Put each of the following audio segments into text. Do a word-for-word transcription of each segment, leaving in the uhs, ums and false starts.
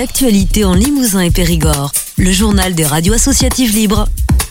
l'actualité en Limousin et Périgord. Le journal des radios associatives libres.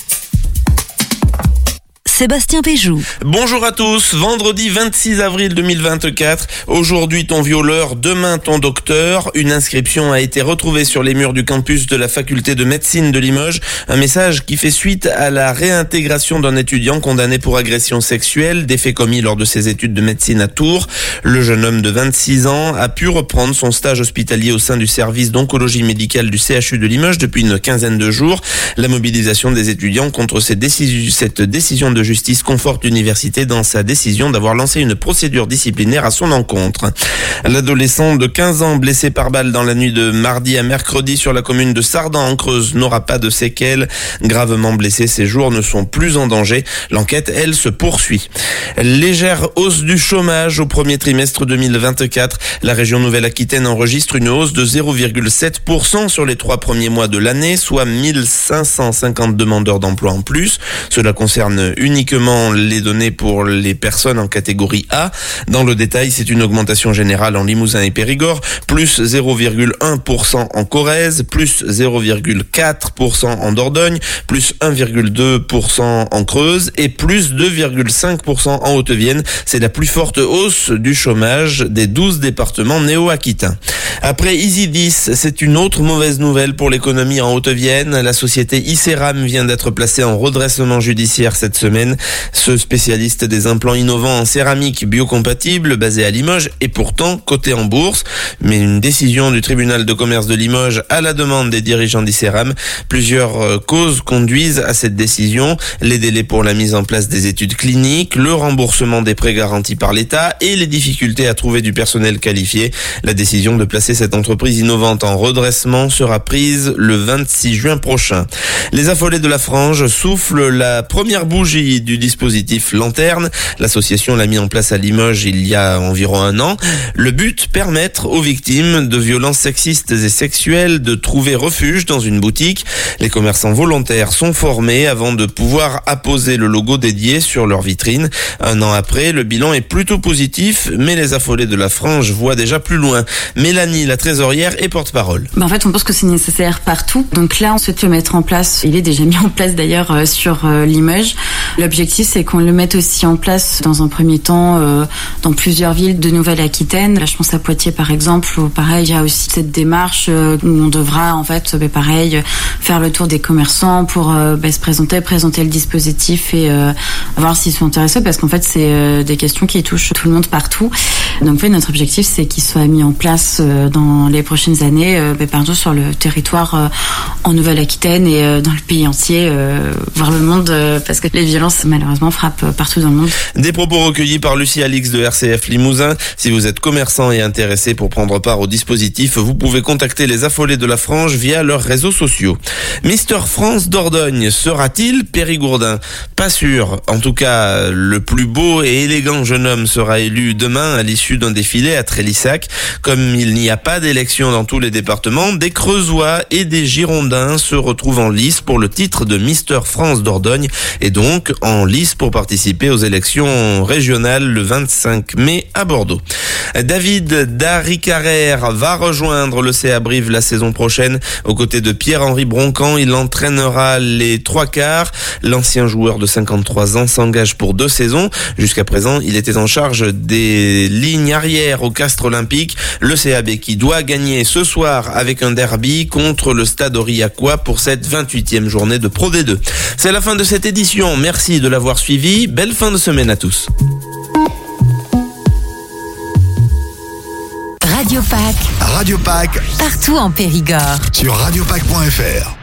Sébastien Péjou. Bonjour à tous, vendredi vingt-six avril deux mille vingt-quatre. Aujourd'hui ton violeur, demain ton docteur. Une inscription a été retrouvée sur les murs du campus de la faculté de médecine de Limoges. Un message qui fait suite à la réintégration d'un étudiant condamné pour agression sexuelle, des faits commis lors de ses études de médecine à Tours. Le jeune homme de vingt-six ans a pu reprendre son stage hospitalier au sein du service d'oncologie médicale du C H U de Limoges depuis une quinzaine de jours. La mobilisation des étudiants contre cette décision, cette décision de justice conforte l'université dans sa décision d'avoir lancé une procédure disciplinaire à son encontre. L'adolescent de quinze ans blessé par balle dans la nuit de mardi à mercredi sur la commune de Sardan en Creuse n'aura pas de séquelles. Gravement blessé, ses jours ne sont plus en danger. L'enquête, elle, se poursuit. Légère hausse du chômage au premier trimestre deux mille vingt-quatre. La région Nouvelle-Aquitaine enregistre une hausse de zéro virgule sept pour cent sur les trois premiers mois de l'année, soit mille cinq cent cinquante demandeurs d'emploi en plus. Cela concerne uniquement les données pour les personnes en catégorie A. Dans le détail, c'est une augmentation générale en Limousin et Périgord, plus zéro virgule un pour cent en Corrèze, plus zéro virgule quatre pour cent en Dordogne, plus un virgule deux pour cent en Creuse et plus deux virgule cinq pour cent en Haute-Vienne. C'est la plus forte hausse du chômage des douze départements néo-aquitains. Après Isidis, c'est une autre mauvaise nouvelle pour l'économie en Haute-Vienne. La société Iceram vient d'être placée en redressement judiciaire cette semaine. Ce spécialiste des implants innovants en céramique biocompatible, basé à Limoges, est pourtant coté en bourse. Mais une décision du tribunal de commerce de Limoges à la demande des dirigeants d'Iceram. Plusieurs causes conduisent à cette décision. Les délais pour la mise en place des études cliniques, le remboursement des prêts garantis par l'État et les difficultés à trouver du personnel qualifié. La décision de placer cette entreprise innovante en redressement sera prise le vingt-six juin prochain. Les affolés de la Frange soufflent la première bougie du dispositif Lanterne. L'association l'a mis en place à Limoges il y a environ un an. Le but, permettre aux victimes de violences sexistes et sexuelles de trouver refuge dans une boutique. Les commerçants volontaires sont formés avant de pouvoir apposer le logo dédié sur leur vitrine. Un an après, le bilan est plutôt positif, mais les affolés de la Frange voient déjà plus loin. Mélanie, la trésorière, est porte-parole. Ben en fait, on pense que c'est nécessaire partout. Donc là, on souhaite le mettre en place. Il est déjà mis en place d'ailleurs euh, sur euh, Limoges. L'objectif, c'est qu'on le mette aussi en place dans un premier temps euh, dans plusieurs villes de Nouvelle-Aquitaine. Là, je pense à Poitiers, par exemple, où pareil, il y a aussi cette démarche euh, où on devra, en fait, bah, pareil, faire le tour des commerçants pour euh, bah, se présenter, présenter le dispositif et euh, voir s'ils sont intéressés, parce qu'en fait, c'est euh, des questions qui touchent tout le monde partout. Donc, en fait, notre objectif, c'est qu'il soit mis en place euh, dans les prochaines années, euh, bah, partout sur le territoire euh, en Nouvelle-Aquitaine et euh, dans le pays entier, euh, voir le monde, euh, parce que les violences, malheureusement, frappent partout dans le monde. Des propos recueillis par Lucie Alix de R C F Limousin. Si vous êtes commerçant et intéressé pour prendre part au dispositif, vous pouvez contacter les affolés de la Frange via leurs réseaux sociaux. Mister France Dordogne sera-t-il périgourdin? Pas sûr. En tout cas, le plus beau et élégant jeune homme sera élu demain à l'issue d'un défilé à Trélissac. Comme il n'y a pas d'élection dans tous les départements, des Creusois et des Girondins se retrouvent en lice pour le titre de Mister France Dordogne et donc en lice pour participer aux élections régionales le vingt-cinq mai à Bordeaux. David Daricarer va rejoindre le C A Brive la saison prochaine. Aux côtés de Pierre-Henri Broncan, il entraînera les trois quarts. L'ancien joueur de cinquante-trois ans s'engage pour deux saisons. Jusqu'à présent, il était en charge des lignes arrière au Castres Olympique. Le C A B qui doit gagner ce soir avec un derby contre le Stade Aurillacois pour cette vingt-huitième journée de Pro D deux. C'est la fin de cette édition. Merci de l'avoir suivi. Belle fin de semaine à tous. Radio Pack. Radio Pack. Partout en Périgord. Sur radiopack point f r.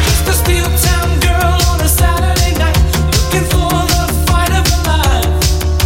Girl on a Saturday night, looking for the fight of her life.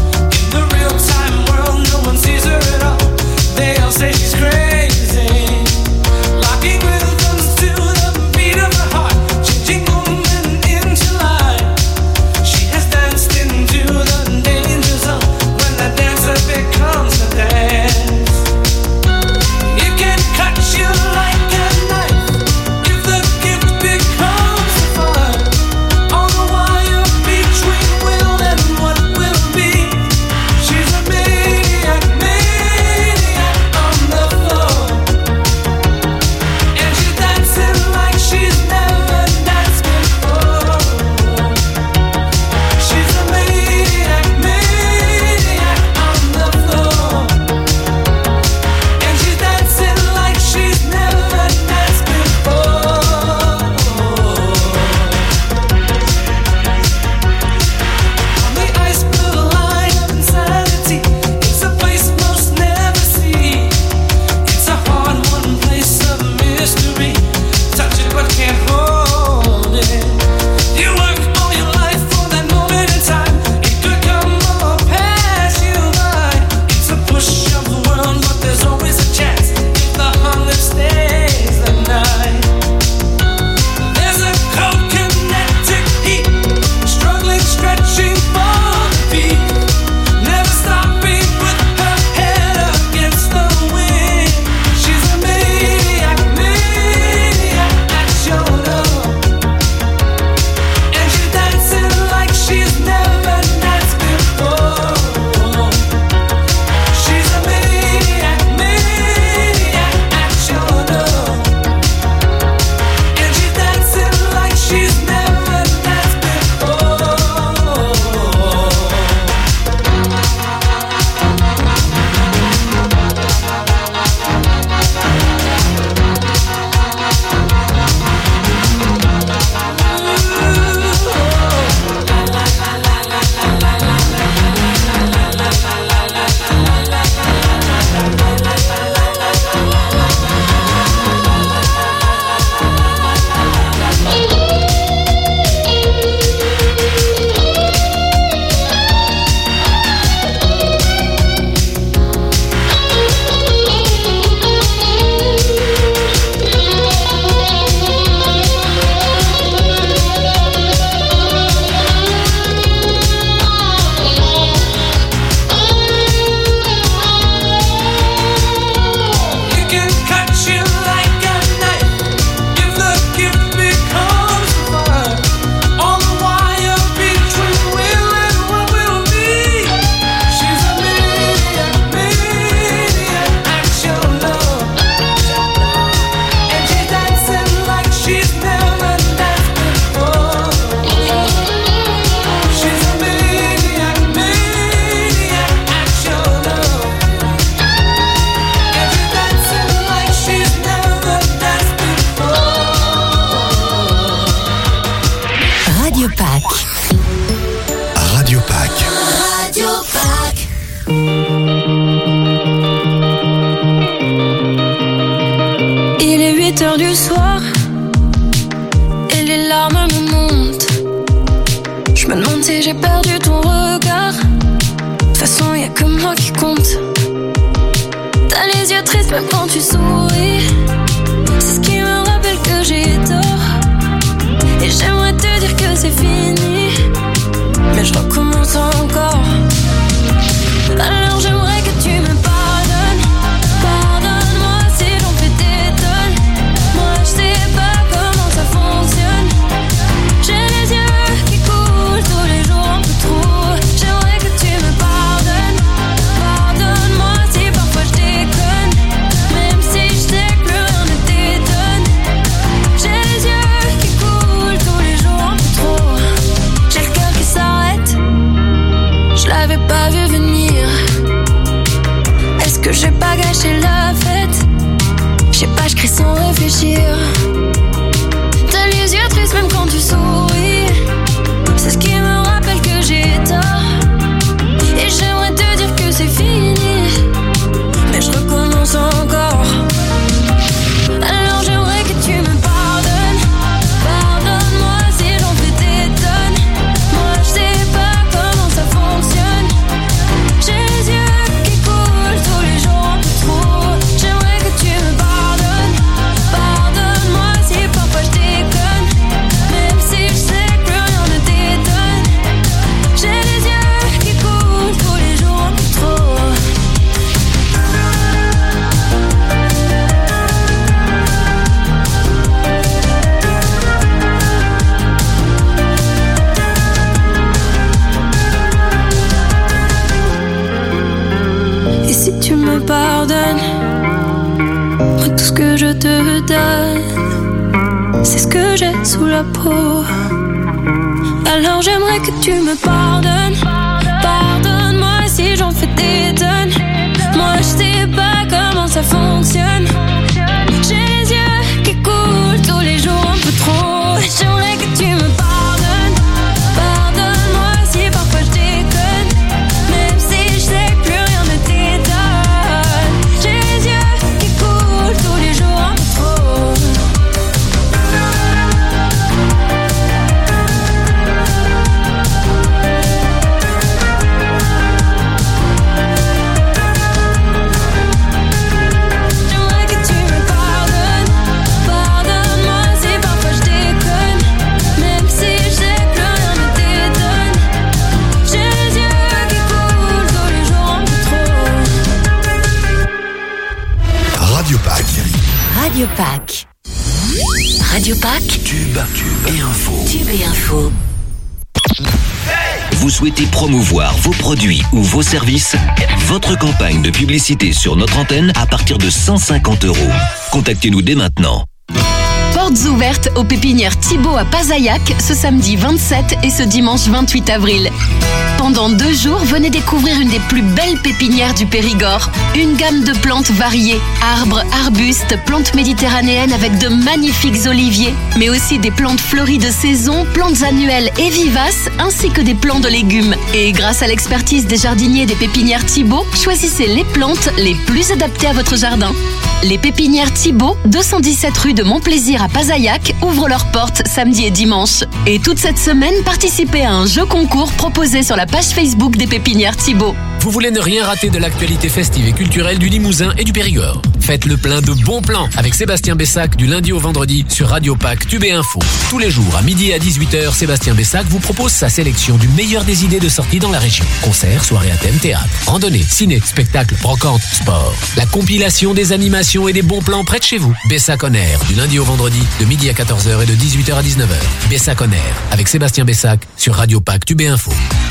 heures du soir et les larmes me montent. Je me demande si j'ai perdu ton regard. De toute façon y'a que moi qui compte. T'as les yeux tristes même quand tu souris. C'est ce qui me rappelle que j'ai tort. Et j'aimerais te dire que c'est fini, mais je recommence encore. Alors j'aimerais que tu me pardonnes. Pardonne-moi si j'en fais des tonnes. Moi je sais pas comment ça fonctionne. J'ai les yeux qui coulent tous les jours un peu trop. J'aimerais que tu me pardonnes. Pardonne-moi si parfois je déconne, même si je sais que plus rien ne t'étonne. J'ai les yeux qui coulent tous les jours un peu trop. J'ai le cœur qui s'arrête, je l'avais pas vu venir. Est-ce que j'ai pas gâché la fête? Je sais pas, je crie sans réfléchir. T'as les yeux tristes même quand tu souris. C'est ce qui me rappelle que j'ai tort. Et j'aimerais te dire que c'est fini, mais je recommence encore. Alors j'aimerais que tu me pardonnes. Pardonne-moi si j'en fais des tonnes. Moi je sais pas comment ça fonctionne. J'ai les yeux qui coulent tous les jours un peu trop. J'aimerais que tu me pardonnes. Pardonne-moi si parfois je déconne, même si je sais que plus rien ne t'étonne. J'ai les yeux qui coulent tous les jours un peu trop. Et si tu me pardonnes, moi tout ce que je te donne, c'est ce que j'ai sous la peau. Alors j'aimerais que tu me pardonnes. Pardonne-moi si j'en fais des tonnes. Moi je sais pas comment ça fonctionne. J'ai les yeux qui coulent tous les jours un peu trop. J'aimerais que tu me pardonnes. Pardonne-moi si parfois je déconne, même si je sais que plus rien ne t'étonne. J'ai les yeux qui coulent tous les jours un peu trop. J'aimerais que tu me pardonnes. Pardonne-moi si parfois je déconne, même si je sais que plus rien ne t'étonne. J'ai les yeux qui coulent tous les jours un peu trop. Radio Pack. Radio Pack. Radio Pack. Tube, tube et info. Tube et info. Vous souhaitez promouvoir vos produits ou vos services? Votre campagne de publicité sur notre antenne à partir de cent cinquante euros. Contactez-nous dès maintenant. Portes ouvertes aux pépinières Thibaut à Pasayac ce samedi vingt-sept et ce dimanche vingt-huit avril. Pendant deux jours, venez découvrir une des plus belles pépinières du Périgord. Une gamme de plantes variées, arbres, arbustes, plantes méditerranéennes avec de magnifiques oliviers, mais aussi des plantes fleuries de saison, plantes annuelles et vivaces, ainsi que des plants de légumes. Et grâce à l'expertise des jardiniers des pépinières Thibaut, choisissez les plantes les plus adaptées à votre jardin. Les pépinières Thibaut, deux cent dix-sept rue de Montplaisir à Pasayac, ouvrent leurs portes samedi et dimanche. Et toute cette semaine, participez à un jeu concours proposé sur la page Facebook des pépinières Thibaut. Vous voulez ne rien rater de l'actualité festive et culturelle du Limousin et du Périgord? Faites le plein de bons plans avec Sébastien Bessac du lundi au vendredi sur Radio Pack Tube et Info. Tous les jours à midi et à dix-huit heures, Sébastien Bessac vous propose sa sélection du meilleur des idées de sortie dans la région. Concerts, soirées à thème, théâtre, randonnée, ciné, spectacle, brocante, sport. La compilation des animations et des bons plans près de chez vous. Bessac on Air du lundi au vendredi de midi à quatorze heures et de dix-huit heures à dix-neuf heures. Bessac on Air avec Sébastien Bessac sur Radio Pack Tube et Info.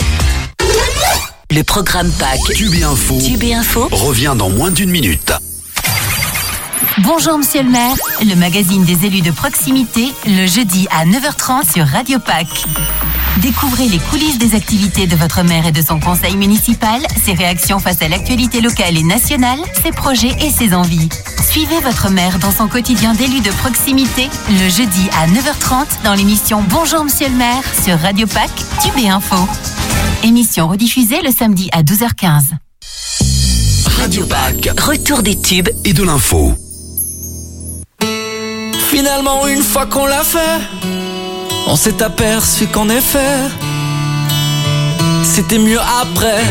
Le programme Pack. Tube et info. Tube et info. Revient dans moins d'une minute. Bonjour Monsieur le maire, le magazine des élus de proximité, le jeudi à neuf heures trente sur Radio Pack. Découvrez les coulisses des activités de votre maire et de son conseil municipal, ses réactions face à l'actualité locale et nationale, ses projets et ses envies. Suivez votre maire dans son quotidien d'élu de proximité, le jeudi à neuf heures trente dans l'émission Bonjour Monsieur le maire sur Radio Pack, Tube et Info. Émission rediffusée le samedi à douze heures quinze. Radio Pack. Retour des tubes Et de l'info. Finalement, une fois qu'on l'a fait, on s'est aperçu qu'en effet, c'était mieux après.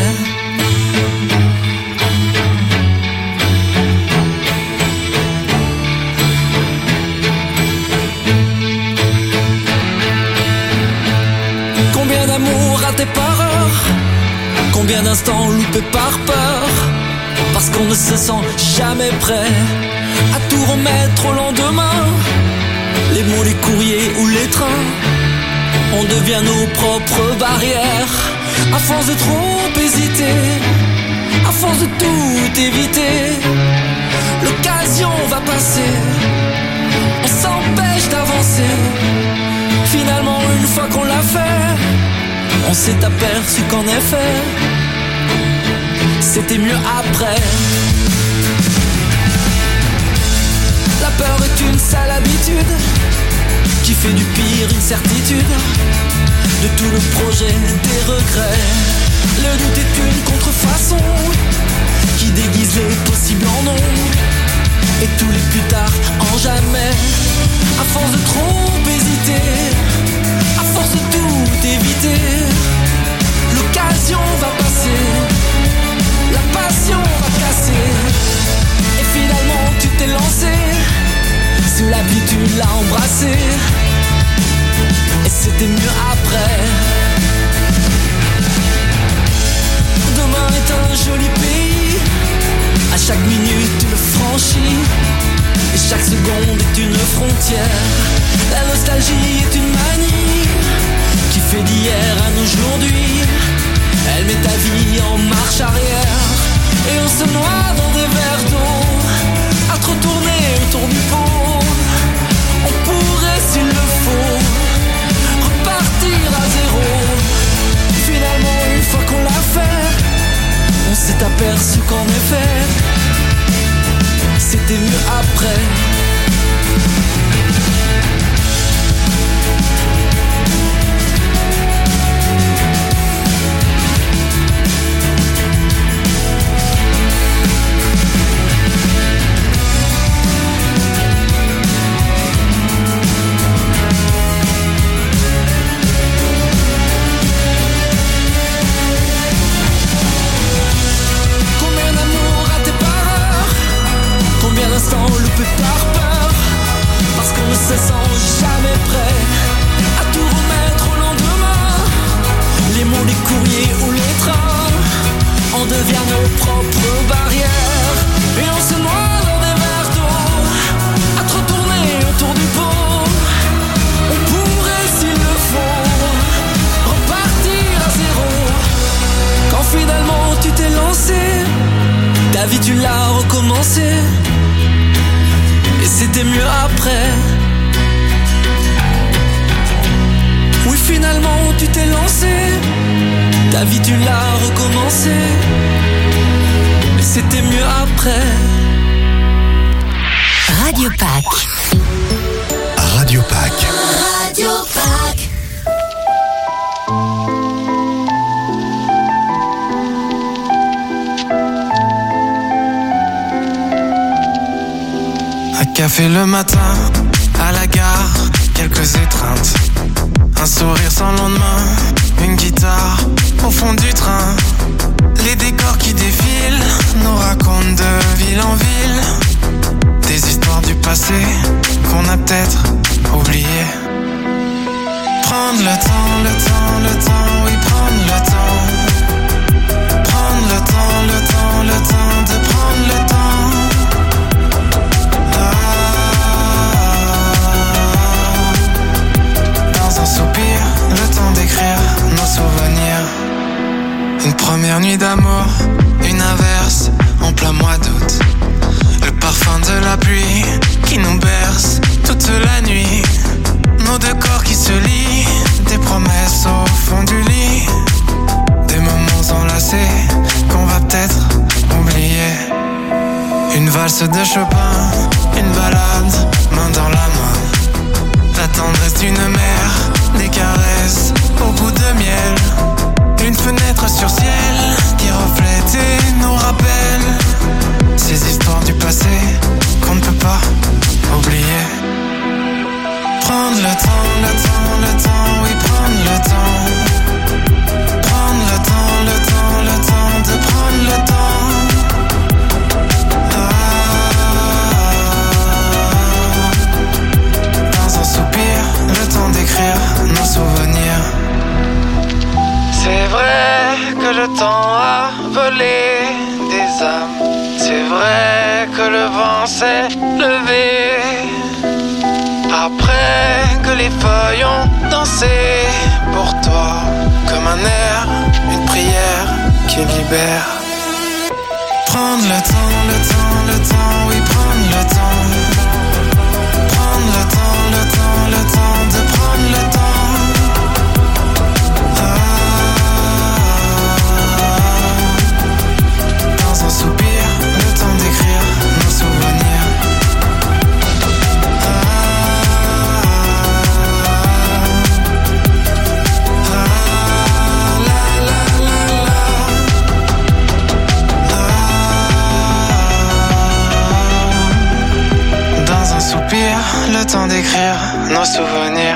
Combien d'amour raté par heure, combien d'instants loupés par peur, parce qu'on ne se sent jamais prêt à tout remettre au lendemain. Les mots, les courriers ou les trains, on devient nos propres barrières. À force de trop hésiter, à force de tout éviter, l'occasion va passer, on s'empêche d'avancer. Finalement, une fois qu'on l'a fait, on s'est aperçu qu'en effet, c'était mieux après. La peur est une sale habitude qui fait du pire une certitude. De tout le projet des regrets, le doute est une contrefaçon qui déguise les possibles en non, et tous les plus tard en jamais. À force de trop hésiter, à force de tout éviter, l'occasion va passer, la passion va casser, et finalement tu t'es lancé, sous la pluie tu l'as embrassé, et c'était mieux après. Demain est un joli pays, à chaque minute tu le franchis, et chaque seconde est une frontière. La nostalgie est une manie qui fait d'hier à aujourd'hui. Elle met ta vie en marche arrière, et on se noie dans des verres d'eau, à trop tourner autour du pot. On pourrait, s'il le faut, repartir à zéro. Finalement, une fois qu'on l'a fait, on s'est aperçu qu'en effet, c'était mieux après. Loupé par peur, parce qu'on ne se sent jamais prêt à tout remettre au lendemain. Les mots, les courriers ou les trains, on devient nos propres barrières, et on se noie dans des verres d'eau, à trop tourner autour du pot. On pourrait, s'il le faut, repartir à zéro. Quand finalement tu t'es lancé, ta vie tu l'as recommencé, et c'était mieux après. Oui, finalement tu t'es lancé, ta vie tu l'as recommencé, et c'était mieux après. Radio Pack. Radio Pack. Radio Pack. Café le matin, à la gare, quelques étreintes, un sourire sans lendemain, une guitare au fond du train. Les décors qui défilent nous racontent de ville en ville des histoires du passé qu'on a peut-être oubliées. Prendre le temps, le temps, le temps, oui, prendre le temps. Prendre le temps, le temps, le temps de prendre le temps. Un soupir, le temps d'écrire nos souvenirs. Une première nuit d'amour, une averse en plein mois d'août. Le parfum de la pluie qui nous berce toute la nuit. Nos deux corps qui se lient, des promesses au fond du lit. Des moments enlacés qu'on va peut-être oublier. Une valse de Chopin, une balade, main dans la main. La tendresse d'une mère, des caresses au goût de miel. Une fenêtre sur ciel qui reflète et nous rappelle ces histoires du passé qu'on ne peut pas oublier. Prendre le temps, le temps, le temps, oui, prendre le temps. Prendre le temps, le temps, le temps de prendre le temps. Ah, dans un soupir, le temps d'écrire nos souvenirs. C'est vrai que le temps a volé des âmes. C'est vrai que le vent s'est levé. Après que les feuilles ont dansé pour toi, comme un air, une prière qui libère. Prendre le temps, le temps, le temps, oui, prendre le temps. Prendre le temps, le temps, le temps de prendre le temps. Ah, dans un soupir, le temps d'écrire nos souvenirs. Soupir, le temps d'écrire nos souvenirs.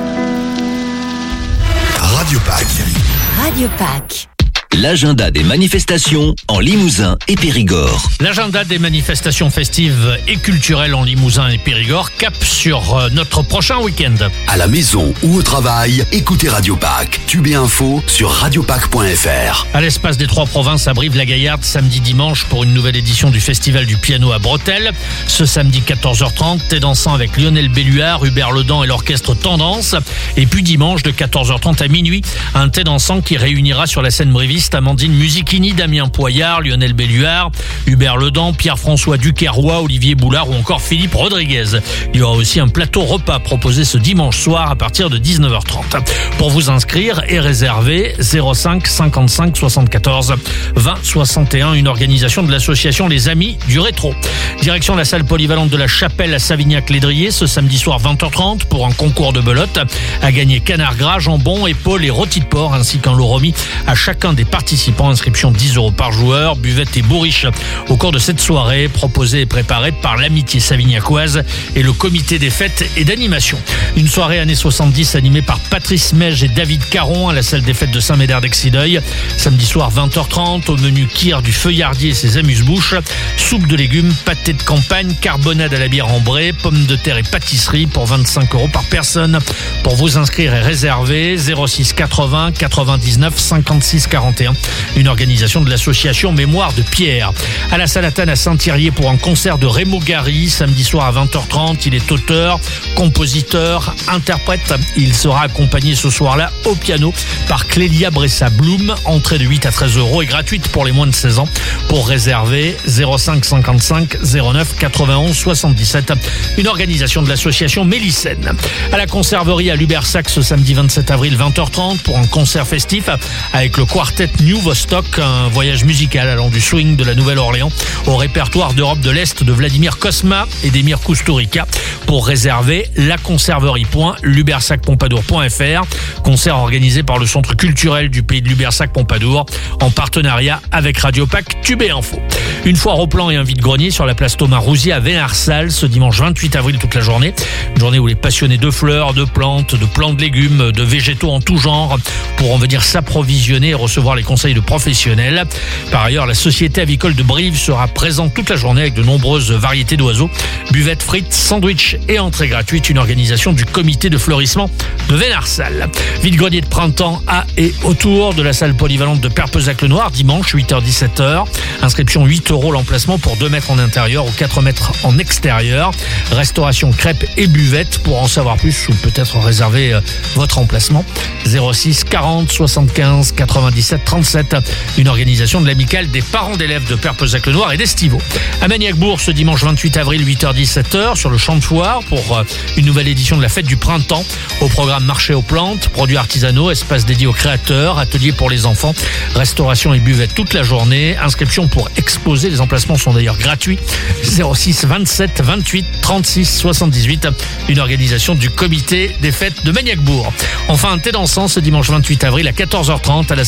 Radio Pack. Radio Pack. L'agenda des manifestations en Limousin et Périgord. L'agenda des manifestations festives et culturelles en Limousin et Périgord cap sur notre prochain week-end. À la maison ou au travail, écoutez Radio Pack. Tube et info sur radiopack point f r. À l'espace des Trois Provinces à Brive-la-Gaillarde, samedi dimanche pour une nouvelle édition du Festival du Piano à Bretelles. Ce samedi quatorze heures trente, thé dansant avec Lionel Belluard, Hubert Ledan et l'orchestre Tendance. Et puis dimanche de quatorze heures trente à minuit, un thé dansant qui réunira sur la scène briviste Amandine Musichini, Damien Poyard, Lionel Belluard, Hubert Ledan, Pierre-François Duquerrois, Olivier Boulard ou encore Philippe Rodriguez. Il y aura aussi un plateau repas proposé ce dimanche soir à partir de dix-neuf heures trente. Pour vous inscrire et réserver, zéro cinq cinquante-cinq soixante-quatorze vingt soixante et un, une organisation de l'association Les Amis du Rétro. Direction la salle polyvalente de la Chapelle à Savignac-Lédrier ce samedi soir vingt heures trente pour un concours de belote à gagner canard gras, jambon, épaule et rôti de porc ainsi qu'un lot remis à chacun des participants. Inscription dix euros par joueur, buvette et bourriche au cours de cette soirée proposée et préparée par l'Amitié Savignacoise et le comité des fêtes et d'animation. Une soirée années soixante-dix animée par Patrice Mège et David Caron à la salle des fêtes de Saint-Médard-d'Excideuil. Samedi soir vingt heures trente au menu kir du feuillardier et ses amuse-bouches, soupe de légumes, pâté de campagne, carbonade à la bière ambrée, pommes de terre et pâtisserie pour vingt-cinq euros par personne. Pour vous inscrire et réserver, zéro six quatre-vingts quatre-vingt-dix-neuf cinquante-six quarante et un, une organisation de l'association Mémoire de Pierre. À la Salatane à Saint-Thirier pour un concert de Rémo Gary, samedi soir à vingt heures trente. Il est auteur, compositeur, interprète. Il sera accompagné ce soir-là au piano par Clélia Bressa-Bloom. Entrée de huit à treize euros et gratuite pour les moins de seize ans. Pour réserver, zéro cinq cinquante-cinq zéro neuf quatre-vingt-onze soixante-dix-sept, une organisation de l'association Mélicène. À la Conserverie à Lubersac ce samedi vingt-sept avril vingt heures trente pour un concert festif avec le quartet New Vostok, un voyage musical allant du swing de la Nouvelle-Orléans au répertoire d'Europe de l'Est de Vladimir Kosma et d'Emir Kusturica. Pour réserver, laconserverie point lubersac pompadour point f r, concert organisé par le Centre culturel du pays de Lubersac-Pompadour en partenariat avec Radio Pack Tube et Info. Une foire au plan et un vide-grenier sur la place Thomas Rousier à Vénarsal ce dimanche vingt-huit avril toute la journée. Une journée où les passionnés de fleurs, de plantes, de plants de légumes, de végétaux en tout genre pourront venir s'approvisionner et recevoir les conseils de professionnels. Par ailleurs, la Société avicole de Brive sera présente toute la journée avec de nombreuses variétés d'oiseaux, buvettes, frites, sandwichs et entrées gratuites, une organisation du comité de fleurissement de Vénarsal. Vide-grenier de printemps à et autour de la salle polyvalente de Perpezac-le-Noir, dimanche huit heures dix-sept heures. Inscription huit euros l'emplacement pour deux mètres en intérieur ou quatre mètres en extérieur. Restauration crêpes et buvettes. Pour en savoir plus ou peut-être réserver votre emplacement, zéro six quarante soixante-quinze quatre-vingt-dix-sept trente-sept, une organisation de l'amicale des parents d'élèves de Perpezac-le-Noir et d'Estivaux. À Magnac-Bourg ce dimanche vingt-huit avril huit heures dix-sept heures sur le champ de foire pour une nouvelle édition de la fête du printemps. Au programme marché aux plantes, produits artisanaux, espace dédié aux créateurs, ateliers pour les enfants, restauration et buvette toute la journée. Inscription pour exposer, les emplacements sont d'ailleurs gratuits. zéro six vingt-sept vingt-huit trente-six soixante-dix-huit, une organisation du comité des fêtes de Magnac-Bourg. Enfin, un thé dansant ce dimanche vingt-huit avril à quatorze heures trente à la salle des congrès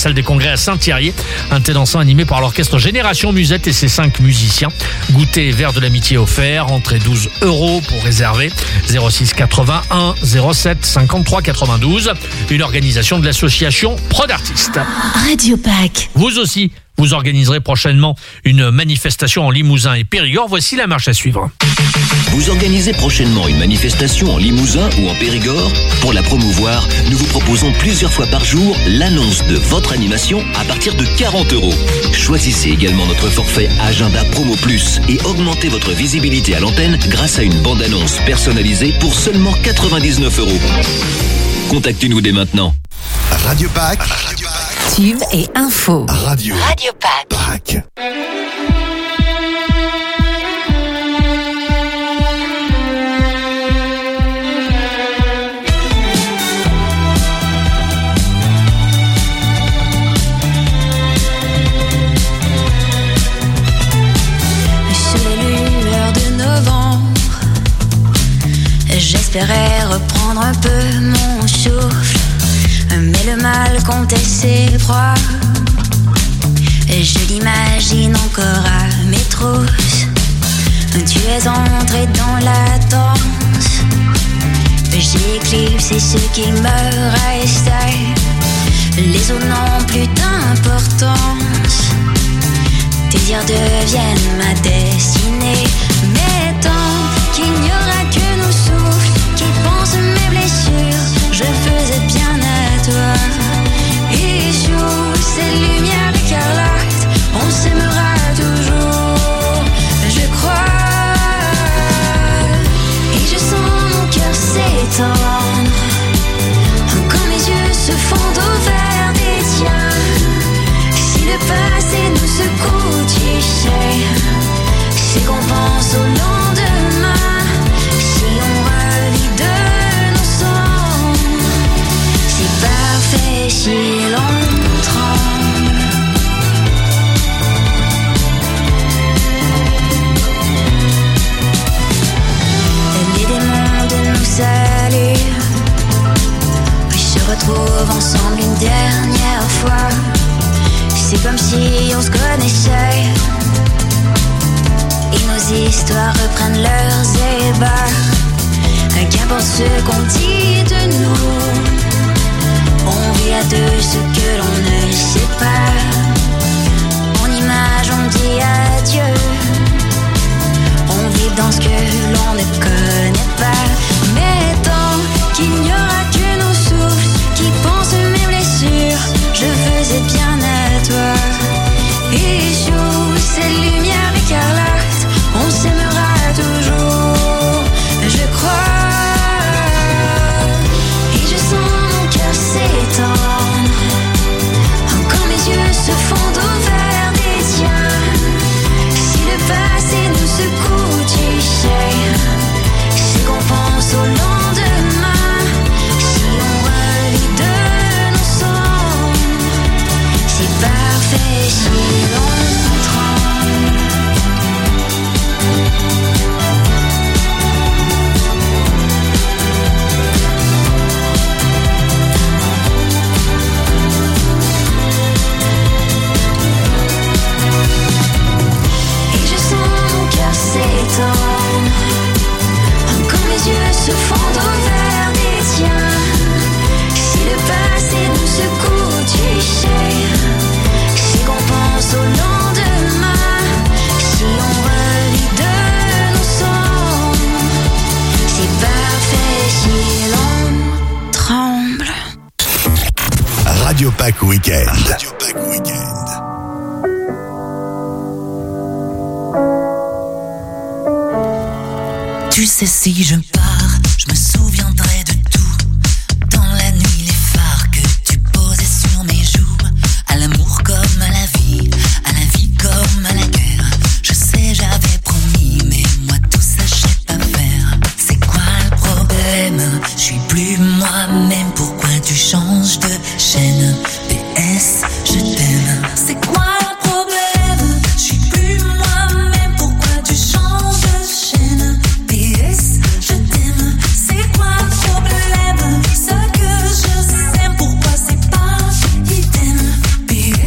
congrès à Saint-Thierry. Un thé dansant animé par l'orchestre Génération Musette et ses cinq musiciens. Goûter et verre de l'amitié offert. Entrée douze euros pour réserver. zéro six quatre-vingt-un zéro sept cinquante-trois quatre-vingt-douze. Une organisation de l'association Pro d'artistes. Radio Pack. Vous aussi, vous organiserez prochainement une manifestation en Limousin et Périgord. Voici la marche à suivre. Vous organisez prochainement une manifestation en Limousin ou en Périgord? Pour la promouvoir, nous vous proposons plusieurs fois par jour l'annonce de votre animation à partir de quarante euros. Choisissez également notre forfait Agenda Promo Plus et augmentez votre visibilité à l'antenne grâce à une bande-annonce personnalisée pour seulement quatre-vingt-dix-neuf euros. Contactez-nous dès maintenant. Radio Pack. Radio Pack. Tube et info. Radio. Radio Pack. Pack. J'espérais reprendre un peu mon souffle, mais le mal comptait ses proies. Je l'imagine encore à mes trousses. Tu es entré dans la danse. J'ai éclipsé ce qui me restait. Les autres n'ont plus d'importance. Tes dires deviennent ma destinée. Mais tant qu'il n'y aura que nos souffles qui pensent mes blessures, je faisais bien à toi. Et sous ces lumières écarlates, on s'aimera toujours, je crois. Et je sens mon cœur s'étendre quand mes yeux se font au vert des tiens. Si le passé nous secoue, tu sais, c'est qu'on pense au lendemain. Si on revit de nos songs, c'est parfait si l'on tremble. Les démons de nous saluent, se retrouvent ensemble une dernière fois. C'est comme si on se connaissait et nos histoires reprennent leurs ébats. Qu'importe ce qu'on dit de nous, on vit à deux ce que l'on ne sait pas. En image on dit adieu, on vit dans ce que l'on ne connaît pas. Mais tant qu'il n'y aura que nos souffles qui pensent mes blessures, je faisais bien à toi. Et sous ces lumières écarlates, on s'aimera toujours, je crois. Et je sens mon cœur s'étendre quand mes yeux se font au vert des tiens. Si le passé nous secoue, tu sais, c'est qu'on pense au lendemain. Si on revit de nos songs, c'est parfait si l'on tremble. Et je sens mon cœur s'étendre quand mes yeux se font au vert des tiens. Si le passé nous secoue, tu sais, c'est qu'on pense au lendemain. Si on revit de nos songs, c'est parfait si l'on tremble. Radio Pack Weekend. Radio Pack Weekend. Tu sais, si je pars, je me souviendrai de tout. Dans la nuit, les phares que tu posais sur mes joues. À l'amour comme à la vie, à la vie comme à la guerre. Je sais, j'avais promis, mais moi tout ça, je sais pas faire. C'est quoi le problème? Je suis plus moi-même, pourquoi tu changes de chaîne? P S, je t'aime. C'est quoi le problème? Je suis plus moi-même, pourquoi tu changes de chaîne? P S, je t'aime. C'est quoi le problème? Ce que je sais, pourquoi c'est pas idem? P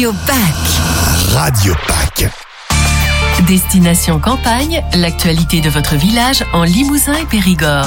Radio Pack. Radio Pack. Destination Campagne, l'actualité de votre village en Limousin et Périgord.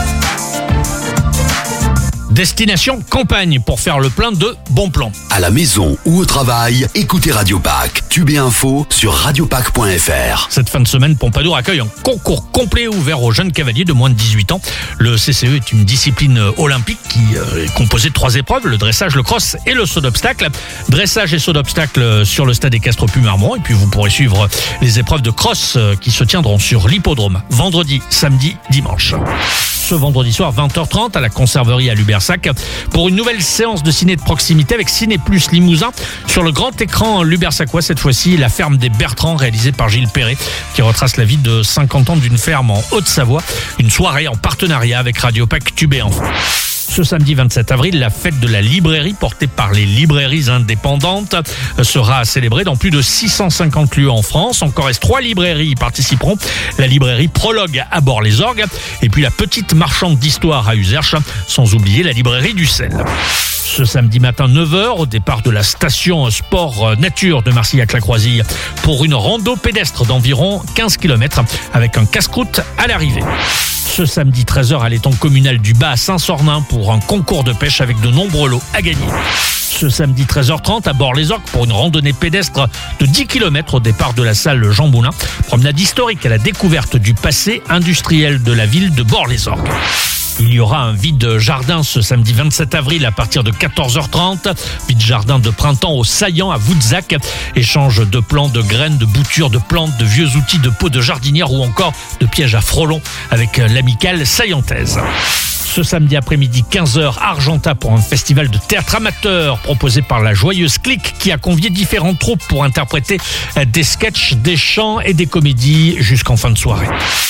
Destination Campagne pour faire le plein de bons plans. À la maison ou au travail, écoutez Radio Pack. Tube et info sur radiopack point f r. Cette fin de semaine, Pompadour accueille un concours complet ouvert aux jeunes cavaliers de moins de dix-huit ans. Le C C E est une discipline olympique qui est composée de trois épreuves, le dressage, le cross et le saut d'obstacle. Dressage et saut d'obstacle sur le stade équestre Puy-Marmont. Et puis vous pourrez suivre les épreuves de cross qui se tiendront sur l'hippodrome vendredi, samedi, dimanche. Ce vendredi soir, vingt heures trente, à la conserverie à Lubersac, pour une nouvelle séance de ciné de proximité avec Ciné Plus Limousin. Sur le grand écran lubersacois, cette fois-ci, La ferme des Bertrands, réalisée par Gilles Perret, qui retrace la vie de cinquante ans d'une ferme en Haute-Savoie. Une soirée en partenariat avec Radio Pack Tube et Info. Ce samedi vingt-sept avril, la fête de la librairie portée par les librairies indépendantes sera célébrée dans plus de six cent cinquante lieux en France. En Corrèze, trois librairies y participeront. La librairie Prologue à Bord-les-Orgues et puis la petite marchande d'histoire à Uzerche, sans oublier la librairie du Sel. Ce samedi matin, neuf heures, au départ de la station Sport Nature de Marcillac-la-Croisille pour une rando pédestre d'environ quinze kilomètres avec un casse-croûte à l'arrivée. Ce samedi treize heures à l'étang communal du Bas à Saint-Sornin pour un concours de pêche avec de nombreux lots à gagner. Ce samedi treize heures trente à Bord-les-Orgues pour une randonnée pédestre de dix kilomètres au départ de la salle Jean Moulin. Promenade historique à la découverte du passé industriel de la ville de Bord-les-Orgues. Il y aura un vide jardin ce samedi vingt-sept avril à partir de quatorze heures trente. Vide jardin de printemps au Saillant à Voutzac. Échange de plants, de graines, de boutures, de plantes, de vieux outils, de pots de jardinière ou encore de pièges à frelons avec l'amicale saillantaise. Ce samedi après-midi, quinze heures, Argentat pour un festival de théâtre amateur proposé par la Joyeuse Clique qui a convié différentes troupes pour interpréter des sketchs, des chants et des comédies jusqu'en fin de soirée.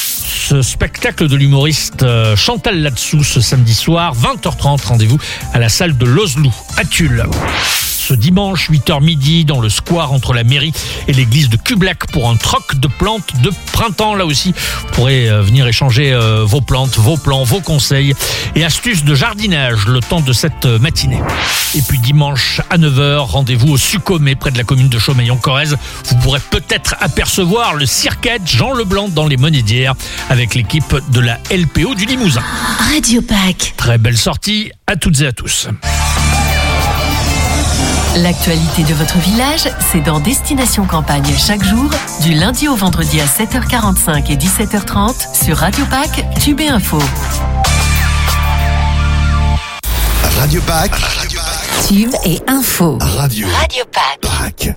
Ce spectacle de l'humoriste Chantal Latsou ce samedi soir, vingt heures trente, rendez-vous à la salle de Lozelou à Tulle. Ce dimanche, huit heures midi, dans le square entre la mairie et l'église de Cublac pour un troc de plantes de printemps. Là aussi, vous pourrez venir échanger vos plantes, vos plans, vos conseils et astuces de jardinage le temps de cette matinée. Et puis dimanche à neuf heures, rendez-vous au Sucomé, près de la commune de Chaumeil en Corrèze. Vous pourrez peut-être apercevoir le cirquette Jean Leblanc dans les Monédières avec l'équipe de la L P O du Limousin. Radio Pack. Très belle sortie à toutes et à tous. L'actualité de votre village, c'est dans Destination Campagne chaque jour, du lundi au vendredi à sept heures quarante-cinq et dix-sept heures trente sur Radio Pack, Tube et Info. Radio Pack. Radio Pack. Tube et Info. Radio. Radio Pack. Pack.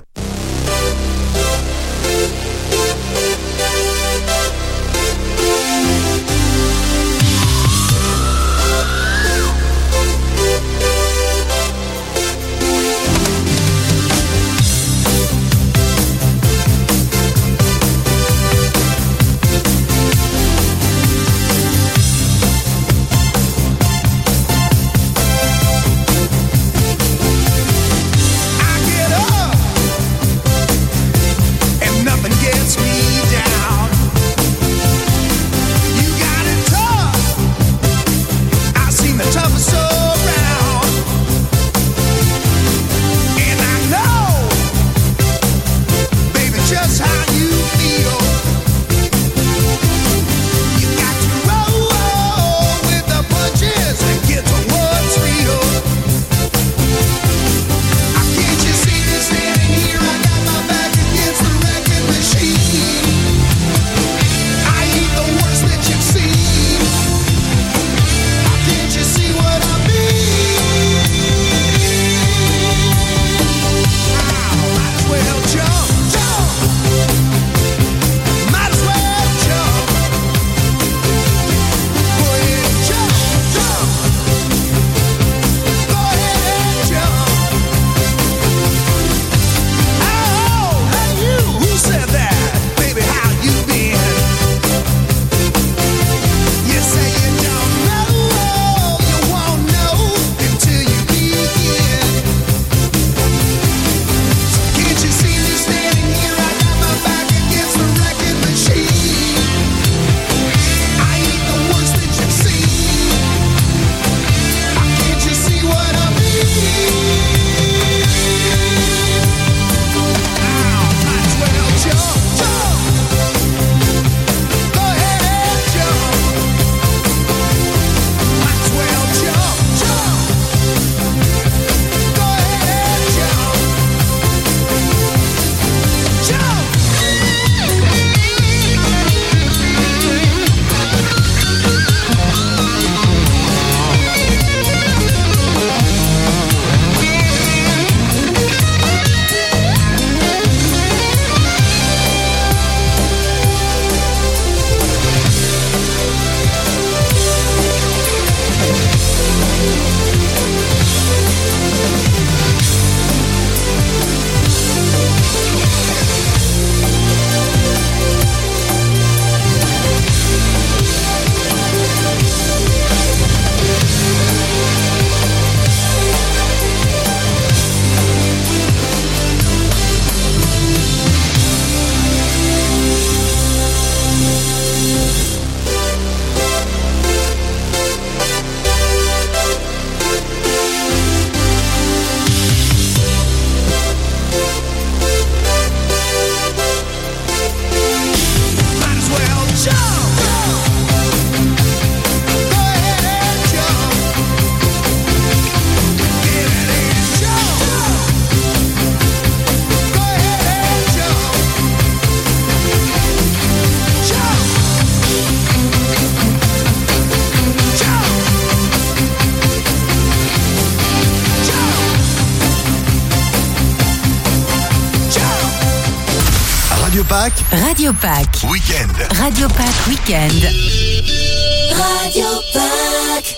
Pack. Radio Pack. Week-end. Radio Pack Week-end. Radio Pack.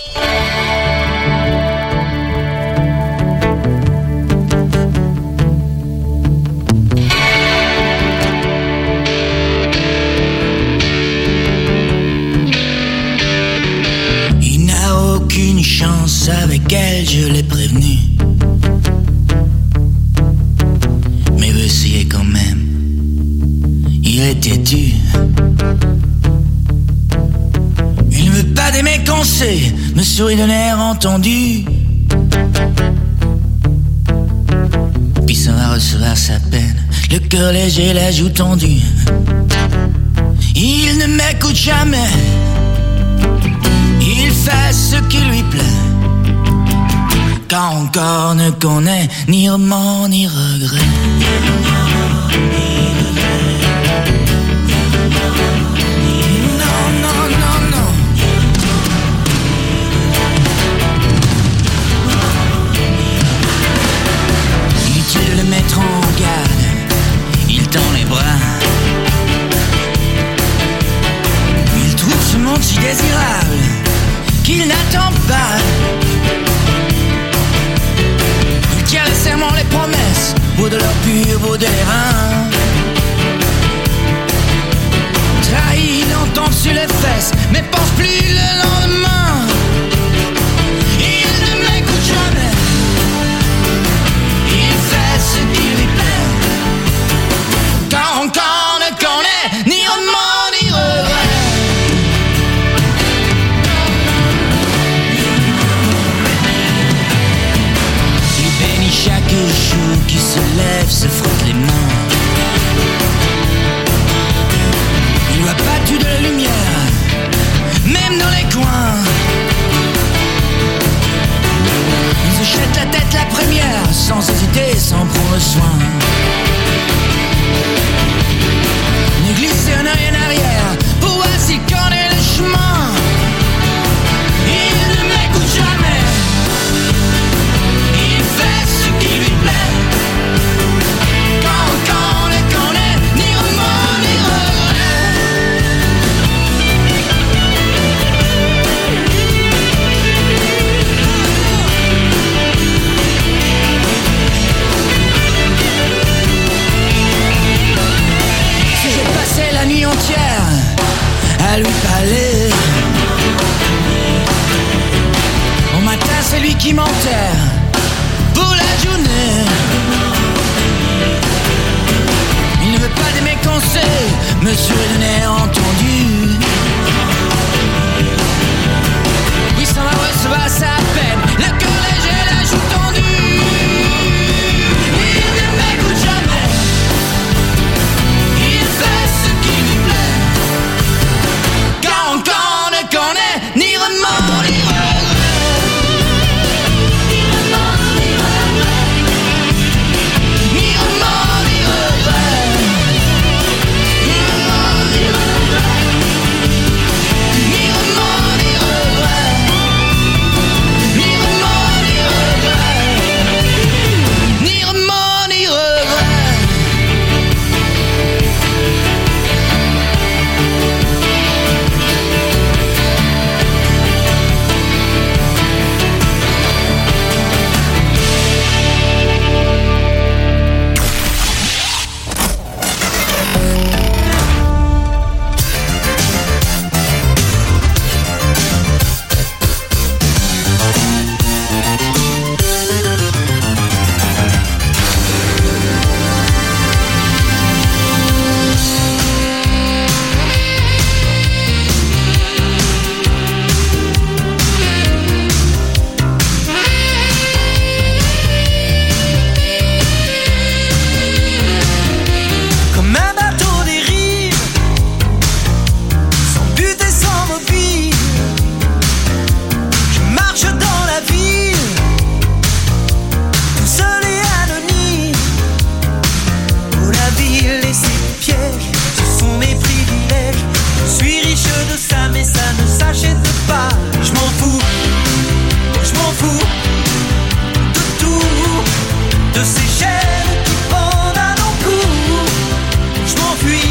Il n'a aucune chance avec elle, je l'ai prévenu. Mais veut essayer quand même. Il est têtu. Il ne veut pas d'aimer conseils, me sourit d'un air entendu. Puis ça va recevoir sa peine, le cœur léger, la joue tendue. Il ne m'écoute jamais. Il fait ce qui lui plaît. Quand encore ne connaît ni remords ni regrets. Non, non, non, non. Inutile de le mettre en garde. Il tend les bras. Il trouve ce monde si désirable qu'il n'attend pas. Il tient les serments, les promesses, beau de l'or pur, beau des reins. Trahi, il entend sur les fesses, mais pense plus le lendemain. Il ne m'écoute jamais. Il fait ce qui lui plaît. Quand encore ne connaît ni remords ni regrets. Chaque jour qui se lève se frotte les mains. Il voit pas tout de la lumière, même dans les coins. Il se jette la tête la première, sans hésiter, sans prendre soin. Ne glisser un œil en arrière, pour voir s'il connaît le chemin. Il ne m'écoute jamais. Il fait ce qui lui plaît. Quand, quand on ne connaît ni remords ni Si j'ai passé la nuit entière à lui parler, au matin c'est lui qui m'enterre pour la journée. Il ne veut pas de mes conseils, monsieur le nerf entendu. Oui, ça va recevoir sa peine, le cœur léger, la joue tendue. Il ne m'écoute jamais. Il fait ce qui lui plaît. Quand encore ne connaît ni remords ni regrets. de ces chaînes qui pendent à nos cous. Je m'enfuis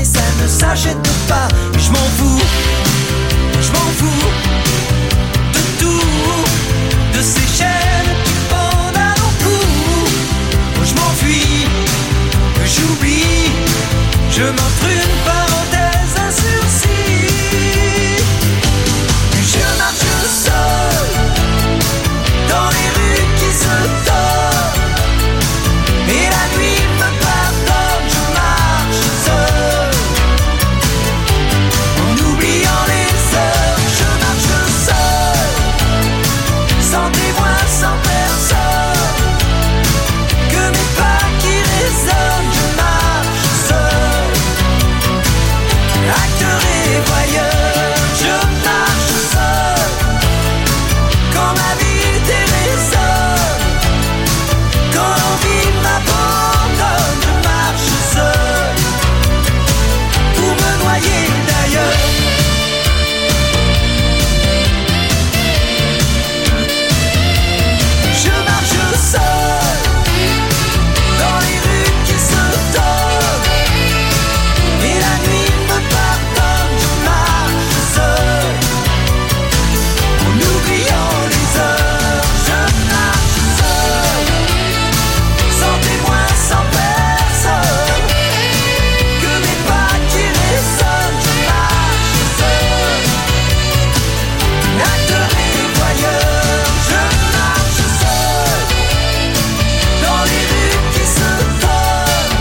mais ça ne s'achète pas. Je m'en fous, je m'en fous de tout, de ces chaînes qui pendent à nos coups. Je m'enfuis, j'oublie, je m'offre une parenthèse, un sursis. Je marche seul dans les rues qui se tordent, et la nuit me pardonne, je marche seul en oubliant les heures. Je marche seul, sans témoin, sans personne, que mes pas qui résonnent. Je marche seul, acteur et voyeur. Je marche seul, quand ma vie déraisonne, quand l'envie m'abandonne. Je marche seul, pour me noyer d'ailleurs. Je marche seul, dans les rues qui se tordent, et la nuit me pardonne. Je marche seul, en oubliant les heures. Je marche seul, sans témoin, sans personne, que mes pas qui résonnent. Je marche seul, acteur et voyeur. Je marche seul, dans les rues qui se tordent,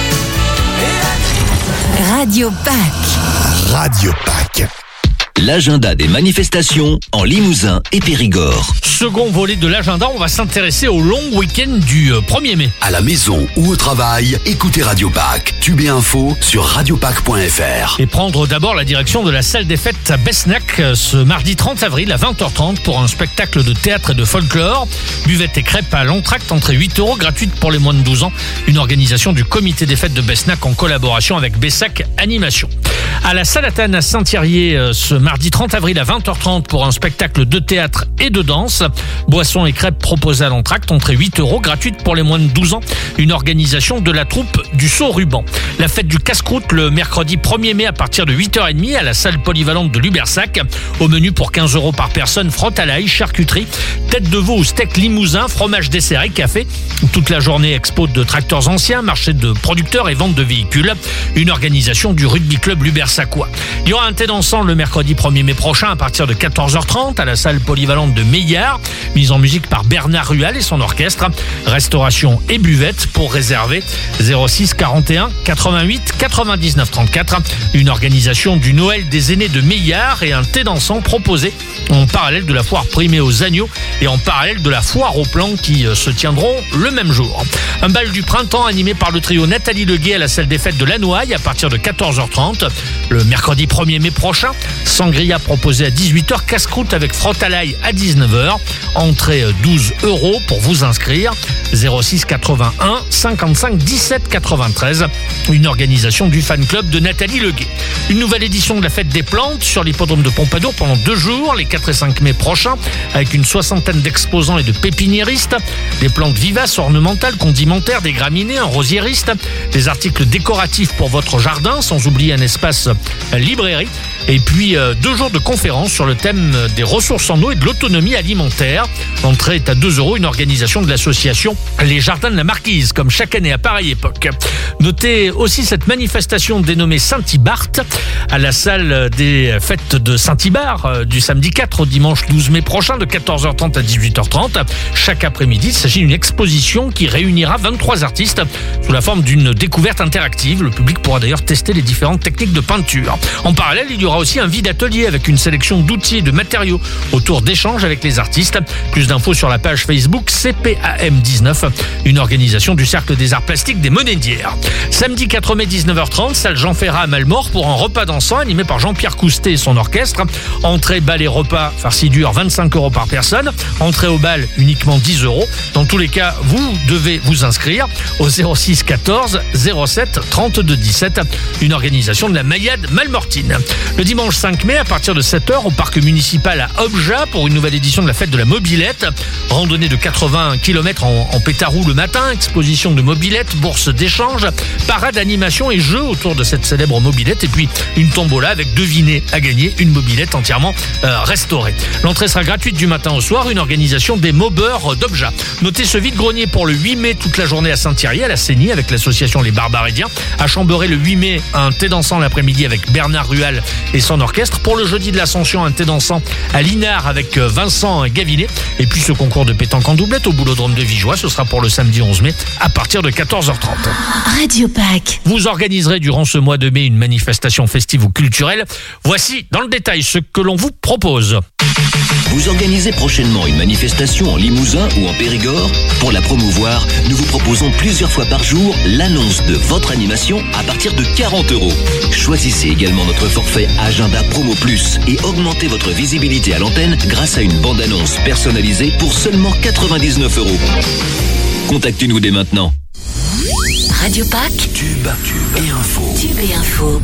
et la nuit. Radio Pâques. Radio Pâques. L'agenda des manifestations en Limousin et Périgord. Second volet de l'agenda, on va s'intéresser au long week-end du premier mai. À la maison ou au travail, écoutez Radio Pâques. Tube et info sur radio pâques point f r. Et prendre d'abord la direction de la salle des fêtes à Besnac ce mardi trente avril à vingt heures trente pour un spectacle de théâtre et de folklore. Buvette et crêpes à l'entracte, entrée huit euros, gratuite pour les moins de douze ans. Une organisation du comité des fêtes de Besnac en collaboration avec Bessac Animation. À la Salatane à Saint-Thierry ce mardi trente avril à vingt heures trente pour un spectacle de théâtre et de danse. Boissons et crêpes proposées à l'entracte, entrée huit euros, gratuite pour les moins de douze ans. Une organisation de la troupe du Saut Ruban. La fête du casse-croûte le mercredi premier mai à partir de huit heures trente à la salle polyvalente de Lubersac. Au menu pour quinze euros par personne, frotte à l'ail, charcuterie, tête de veau ou steak limousin, fromage dessert et café. Toute la journée expo de tracteurs anciens, marché de producteurs et vente de véhicules. Une organisation du rugby club Lubersacois. Il y aura un thé dansant le mercredi premier mai prochain à partir de quatorze heures trente à la salle polyvalente de Meillard. Mise en musique par Bernard Rual et son orchestre. Restauration et buvette pour réserver zéro six quarante et un quatre-vingt-huit quatre-vingt-dix-neuf trente-quatre. Une organisation du Noël des aînés de Meillard et un thé dansant proposé en parallèle de la foire primée aux agneaux et en parallèle de la foire aux plants qui se tiendront le même jour. Un bal du printemps animé par le trio Nathalie Leguet à la salle des fêtes de La Noaille à partir de quatorze heures trente. Le mercredi premier mai prochain, sangria proposé à dix-huit heures, casse-croûte avec frotte à l'ail à dix-neuf heures. Entrée douze euros pour vous inscrire. zéro six quatre-vingt-un cinquante-cinq dix-sept quatre-vingt-treize. Une organisation du fan club de Nathalie Leguet. Une nouvelle édition de la fête des plantes sur l'hippodrome de Pompadour pendant deux jours, les quatre et cinq mai prochains, avec une soixantaine d'exposants et de pépiniéristes. Des plantes vivaces, ornementales, condimentaires, des graminées, un rosiériste, des articles décoratifs pour votre jardin, sans oublier un espace librairie. Et puis euh, deux jours de conférences sur le thème des ressources en eau et de l'autonomie alimentaire. L'entrée est à deux euros, une organisation de l'association Les Jardins de la Marquise, comme chaque année à pareille époque. Notez aussi cette manifestation dénommée Saint-Ibart à la salle des fêtes de Saint-Ibart euh, du samedi quatre au dimanche douze mai prochain de quatorze heures trente à dix-huit heures trente. Chaque après-midi, il s'agit d'une exposition qui réunira vingt-trois artistes sous la forme d'une découverte interactive. Le public pourra d'ailleurs tester les différentes techniques de peinture. En parallèle, il y aura aussi un vide atelier avec une sélection d'outils et de matériaux autour d'échanges avec les artistes. Plus d'infos sur la page Facebook C P A M dix-neuf, une organisation du Cercle des Arts Plastiques des Monédières. Samedi quatre mai dix-neuf heures trente, salle Jean Ferrat à Malmort pour un repas dansant animé par Jean-Pierre Coustet et son orchestre. Entrée, bal et repas, farci dur, vingt-cinq euros par personne. Entrée au bal, uniquement dix euros. Dans tous les cas, vous devez vous inscrire au zéro six quatorze zéro sept trente-deux dix-sept, une organisation de la Mayade Malmortine. Le dimanche cinq mai, mai à partir de sept heures au parc municipal à Obja pour une nouvelle édition de la fête de la mobilette. Randonnée de quatre-vingts kilomètres en, en pétarou le matin, exposition de mobilette, bourse d'échange, parade, animation et jeux autour de cette célèbre mobilette et puis une tombola avec devinez à gagner une mobilette entièrement euh, restaurée. L'entrée sera gratuite du matin au soir, une organisation des Mobeurs d'Obja. Notez ce vide-grenier pour le huit mai toute la journée à Saint-Thierry, à la Cénie avec l'association Les Barbarédiens. À Chamberet le huit mai, un thé dansant l'après-midi avec Bernard Rual et son orchestre. Pour le jeudi de l'Ascension, un thé dansant à Linard avec Vincent Gavinet. Et puis ce concours de pétanque en doublette au Boulodrome de Vigeois, ce sera pour le samedi onze mai à partir de quatorze heures trente. Radio Pack. Vous organiserez durant ce mois de mai une manifestation festive ou culturelle. Voici dans le détail ce que l'on vous propose. Vous organisez prochainement une manifestation en Limousin ou en Périgord. Pour la promouvoir, nous vous proposons plusieurs fois par jour l'annonce de votre animation à partir de quarante euros. Choisissez également notre forfait Agenda Promo Plus et augmentez votre visibilité à l'antenne grâce à une bande-annonce personnalisée pour seulement quatre-vingt-dix-neuf euros. Contactez-nous dès maintenant. Radio Pack. Tube, tube et info. Tube et info.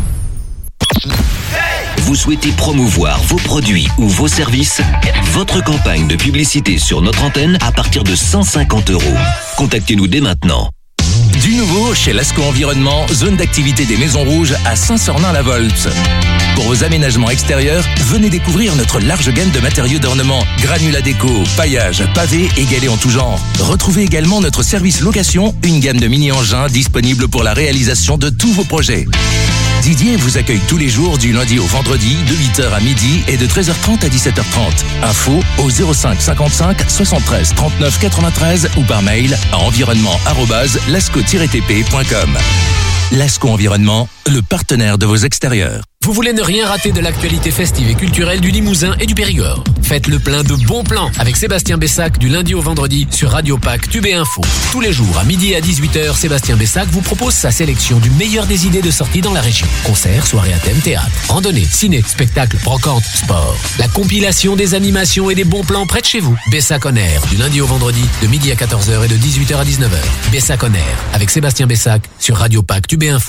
Vous souhaitez promouvoir vos produits ou vos services? Votre campagne de publicité sur notre antenne à partir de cent cinquante euros. Contactez-nous dès maintenant. Du nouveau chez Lasco Environnement, zone d'activité des Maisons Rouges à Saint-Sornin-la-Volte. Pour vos aménagements extérieurs, venez découvrir notre large gamme de matériaux d'ornement, granulats déco, paillage, pavés et galets en tout genre. Retrouvez également notre service location, une gamme de mini-engins disponible pour la réalisation de tous vos projets. Didier vous accueille tous les jours du lundi au vendredi de huit heures à midi et de treize heures trente à dix-sept heures trente. Info au zéro cinq cinquante-cinq soixante-treize trente-neuf quatre-vingt-treize ou par mail à environnement arobase lasco tiret t p point com. Lasco Environnement, le partenaire de vos extérieurs. Vous voulez ne rien rater de l'actualité festive et culturelle du Limousin et du Périgord? Faites le plein de bons plans avec Sébastien Bessac du lundi au vendredi sur Radio Pack Tube et Info. Tous les jours à midi et à dix-huit heures, Sébastien Bessac vous propose sa sélection du meilleur des idées de sortie dans la région. Concerts, soirées à thème, théâtre, randonnée, ciné, spectacle, brocante, sport. La compilation des animations et des bons plans près de chez vous. Bessac on Air du lundi au vendredi de midi à quatorze heures et de dix-huit heures à dix-neuf heures. Bessac on Air avec Sébastien Bessac sur Radio Pack Tube et Info.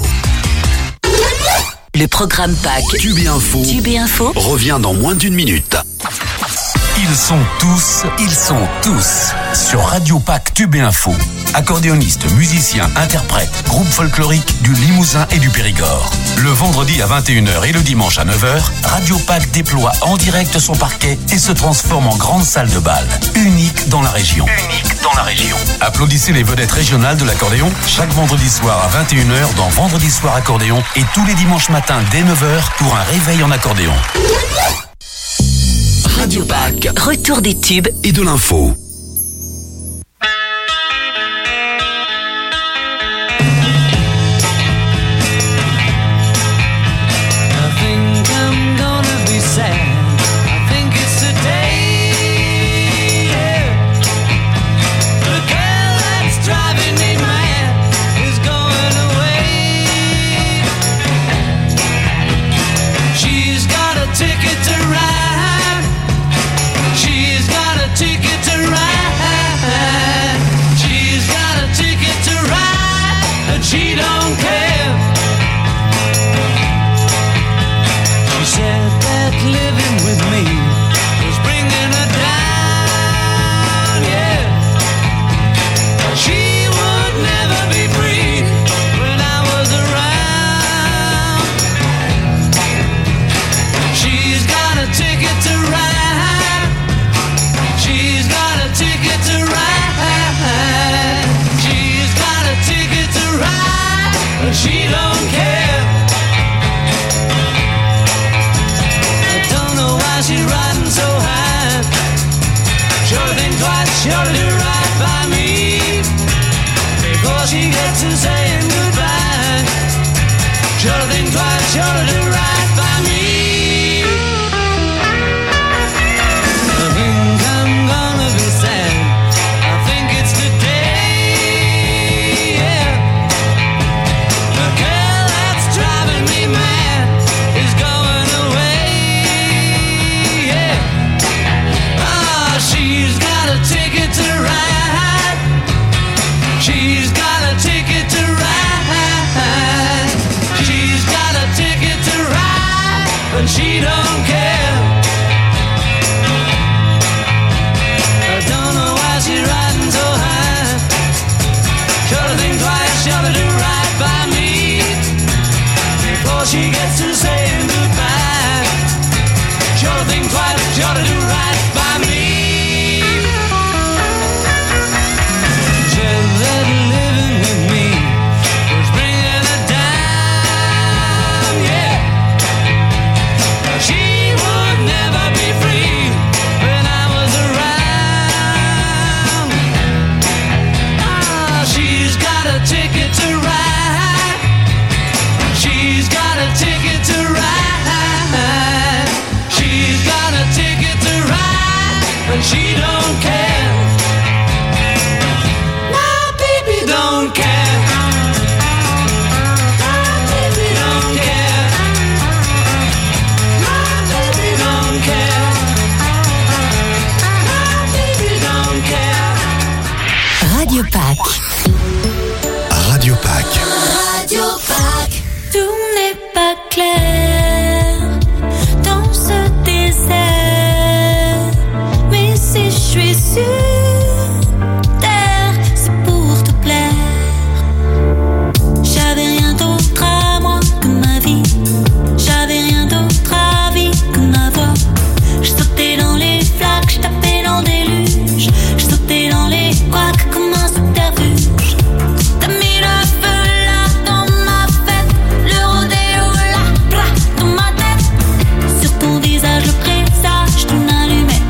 Le programme Pack. Tube et info. Tube et info. Revient dans moins d'une minute. Ils sont tous, ils sont tous sur Radio Pack Tube et Info. Accordéonistes, musiciens, interprètes, groupe folklorique du Limousin et du Périgord. Le vendredi à vingt et une heures et le dimanche à neuf heures, Radio Pack déploie en direct son parquet et se transforme en grande salle de bal. Unique dans la région. Unique dans la région. Applaudissez les vedettes régionales de l'accordéon chaque vendredi soir à vingt et une heures dans Vendredi Soir Accordéon et tous les dimanches matins dès neuf heures pour un réveil en accordéon. Radio Pack. Retour des tubes et de l'info. She don't care. She said that living with me was bringing her down, yeah. She would never be free when I was around. She's got a ticket to ride. She's got a ticket to ride. She's got a ticket to ride, but she don't care. I don't know why she's riding so high. Sure think twice, sure do right by me before she gets to saying goodbye. Sure think twice, sure do right by me. I think I'm gonna be sad. I think it's the day, yeah. The girl that's driving me mad is going away, yeah. Ah, she's got a ticket to ride. She's got a ticket to ride. She's got a ticket to ride. she gets to say goodbye. She ought to think twice, she ought to do right by me. She said living with me was bringing her down, yeah. She would never be free when I was around. Ah, she's got a ticket to ride. She's got a ticket to ride. She's got a ticket to ride, and she don't care. My baby don't care. My baby don't care. My baby don't care. My baby don't care. Radio Pack. Radio Pack. Radio Pack. Tout n'est pas clair dans ce désert, mais si je suis sûre, terre, c'est pour te plaire. J'avais rien d'autre à moi que ma vie, j'avais rien d'autre à vie que ma voix. Je sautais dans les flaques, je tapais dans des luges, je sautais dans les couacs comme un subterfuge. T'as mis le feu là dans ma fête, le rodéo là, blah, dans ma tête. Sur ton visage le présage d'une allumette,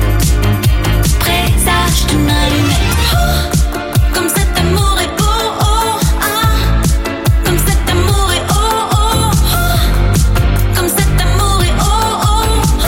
présage d'une allumette. Oh, comme cet amour est beau, oh, ah. Comme cet amour est oh, oh, oh. Comme cet amour est oh, oh, oh.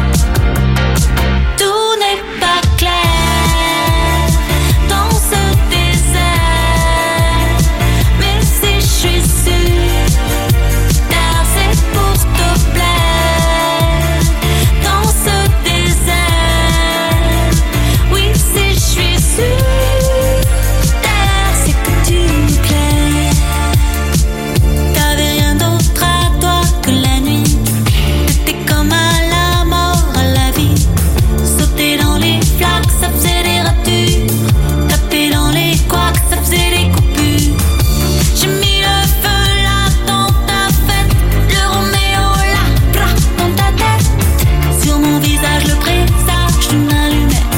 Tout n'est pas clair dans ce désert, mais si je suis sûre, terre, c'est pour te plaire. Dans ce désert, oui, si je suis sûre, terre, c'est que tu me plais. T'avais rien d'autre à toi que la nuit. T'étais comme à la mort, à la vie. Sauter dans les flaques, ça faisait des ratures. Taper dans les couacs, ça faisait des coupures. J'ai mis le feu là dans ta fête, le Roméo là, blah, dans ta tête. Sur mon visage le présage d'une allumette,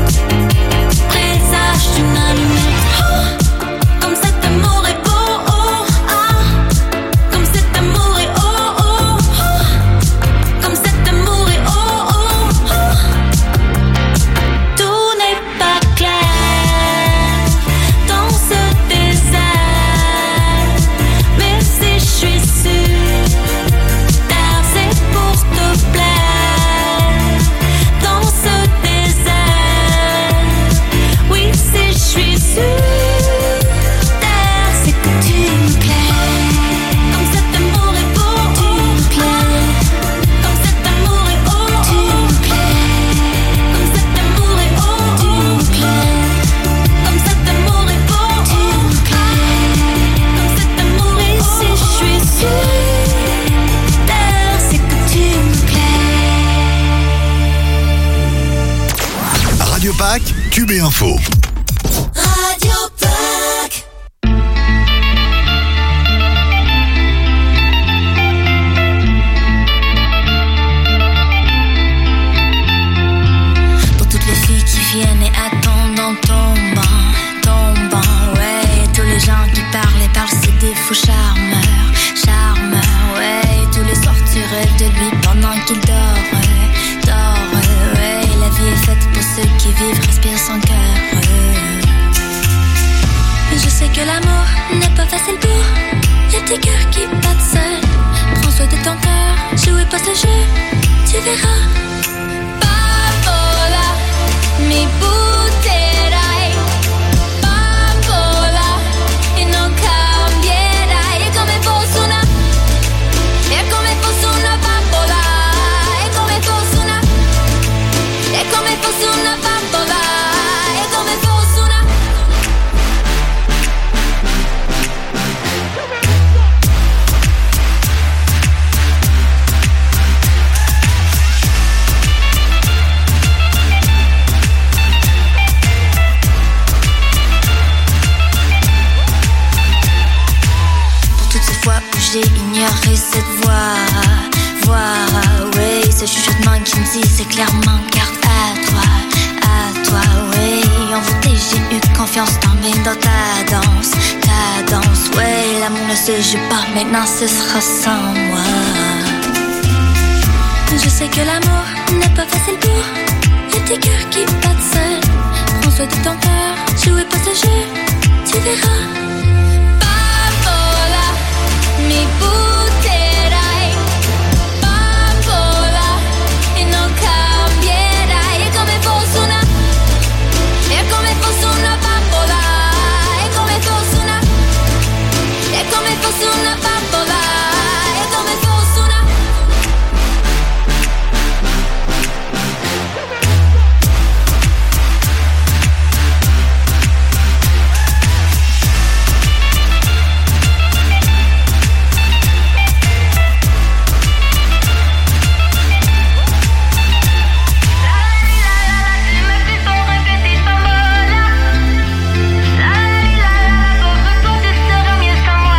présage d'une allumette. Oh, comme cet amour est beau, oh, ah. Comme cet amour est oh, oh, oh. Comme cet amour est oh, oh, oh. Tout n'est pas clair dans ce désert, mais si je suis sûre, terre, c'est pour te plaire. Dans ce désert, oui, si je suis sûre, terre, c'est que tu me plais. Comme cet amour est beau, tu me plais. Comme cet amour est oh, tu me plais. Comme cet amour est oh, tu me plais. Comme cet amour est beau, tu me plais. Comme cet amour est si je suis sûre, terre, c'est que tu me plais. Radio Pack, Tube et Info. Radio Pack. Pour toutes les filles qui viennent et attendent en tombant, tombant, ouais. Tous les gens qui parlent et parlent, c'est des faux charmeurs, charmeurs, ouais. Tous les soirs tu rêves de lui pendant qu'il dort, ouais, dort, ouais. La vie est faite pour ceux qui vivent, respirent sans cœur, ouais. Mais je sais que l'amour n'est pas facile pour les petits cœurs qui battent seuls. Prends soin de ton cœur, jouez pas ce jeu, tu verras. Papola, mi butterai. Papola, e non cambierai. È come fosse una, è come fosse una bambola. È come fosse una, è come fosse una bambola. È come fosse una. j'ai ignoré cette voix. Voix, oui, ce chuchotement qui me dit c'est clairement garde à toi, à toi, oui. Envoûté, j'ai eu confiance dans mes dans ta danse, ta danse, oui. L'amour ne se joue pas, maintenant ce sera sans moi. Je sais que l'amour n'est pas facile pour les petits cœurs qui battent seuls. Prends soin de ton cœur, jouez pas ce jeu, tu verras. Bambola, mi butterai. Bambola, e non cambierai. È come fosse una, è come fosse una bambola. È come fosse una, è come fosse una bambola.